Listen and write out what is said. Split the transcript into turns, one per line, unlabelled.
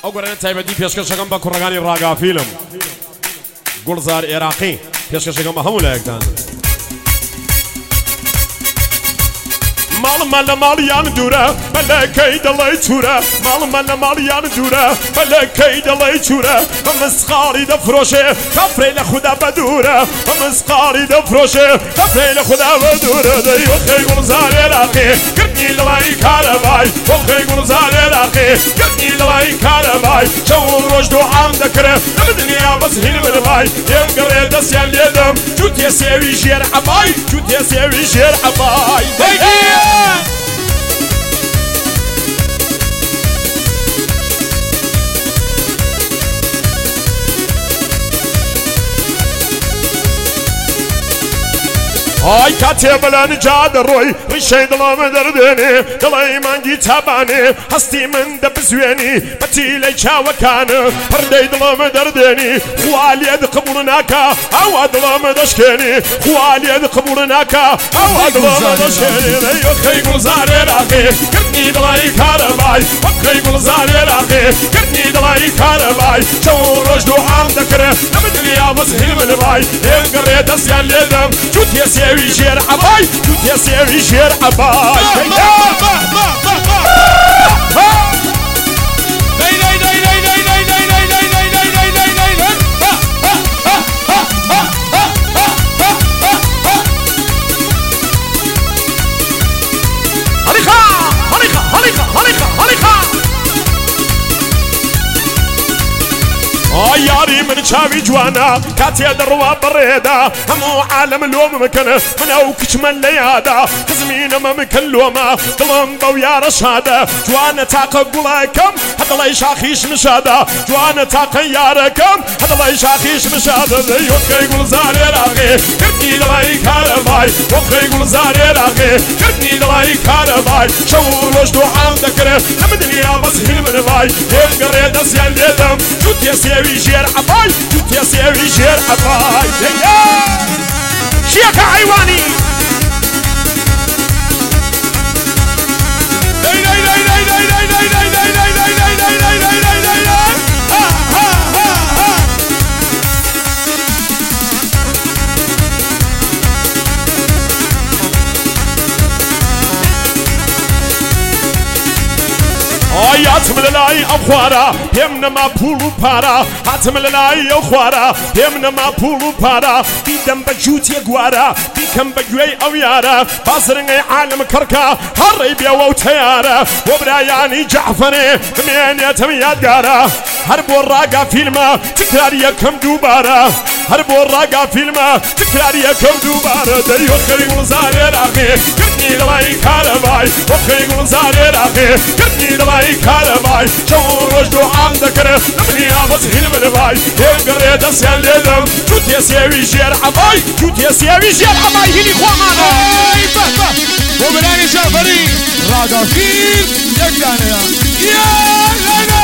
ئەو گۆرانە تایبەتی پێشکەشەکەم بە کوڕەکانی ڕاگافیلم گوڵزار عێراقی پێشکەشەکەم بە هەموو لایەکتان ماڵمە لە ماڵیان دوورە بەلەکەی دەڵێ چورە ماڵمە لە ماڵیان دوورە بەلەکەی دەڵێ چورە بە مسقاڵی دەفرۆشێ کەفرەی لە خوددا بە دوورە بە مسقاڵی دەفرۆشێ کەفرەی لە خوددا بە دوورە دەی وەخەی گوڵزار عێراقی گرنی لەڵای کارەبای وەخەی گوڵزار عێراقی گرنی لەڵای کارەبای شەو ڕۆژ دوعام دەکرێ لە دنیا بەس هیل بنبای دێمگەڕێ دەستیان لێدەم جووتێ سێوی ژێر عەبای جووتێ سێوی ژێر عەبای ئای کاتێ بەلان جادە ڕۆی ڕیشەی دڵامە دەردێنێ دڵی مانگی تابانێ هەستی من دەبزوێنی بەتیلەی چاوەکانە پڕدەی دڵامە دەردێنی خوا لێت قبوڵ ناکا ئەوە دڵامە دەشکێنی خوا لێت قبوڵ ناکا ئەوە دڵامە دەشکێنی وەخەی گوڵزار عێراقی گرنی دڵی کارەبای وەخەی گوڵزار عێراقی گرنی دڵی کارەبای شەو ڕۆژ دوعام دەکرێ لەمە دنیا بەس هیل بنبای دێمگەڕێ دەستیان لێدەم جووتێ سێوی ژێر عەبای جووتێ سێوی ژێر عەبای یاری من چاوی جوانا کاتێ دەڕوا بەڕێدا هەموو عالم لۆم مکەنە من ئەو کچمە لە یادا زمینەمە مکەن لۆمە دڵم بەو یارە شادە جوانە تاقە گوڵەکەم هەدڵی شاخیش مشادە جوانە تاقە یارەکەم هەدڵی شاخیش مشادە وەخەی گوڵزار عێراقی گرنی دڵی کارەبای وەخەی گوڵزار عێراقی گرنی دڵی کارەبای شەو ڕۆژ دوعام دەکرێ لەمە دنیا بەس هیل بنبای دێمگەڕێ دەستیان لێدەم جووتێ سێوی ژێر عەبای جووتێ سێوی ژێر عەبای شیەکە حەیوانی هاتم لەلای ئەو خوارە پێم نەما پوڵ و پارە هاتم لەلای ئەو خوارە پێم نەما پوڵ و پارە بیدەم بە جووتێ گوارە بیکەم بە گوێی ئەو یارە بازرنگەی عالم کڕکە هەڕێی بێوە و تەیارە بۆ برایانی جەعفەرێ بمێنێتم یادگارە هەر بۆ ڕاگا فیلمە تکرار یەکەم دووبارە هەر بۆ ڕاگا فیلمە تکرار یەکەم دووبارە دەی وەخەی گوڵزار عێراقی گرنی دڵی کارەبای وەخەی گوڵزار عێراقی گرنی دڵی کارەبای شەو ڕۆژ دوعام دەکرێ لە دنیا بەس هیل بنبای دێمگەڕێ دەستیان لێدەم جووتێ سێوی ژێر عەبای جووتێ سێوی ژێر عەبای هیلی خۆمانە
بۆ بەلانی جەعفەری ڕاگافیل یەک دانەیە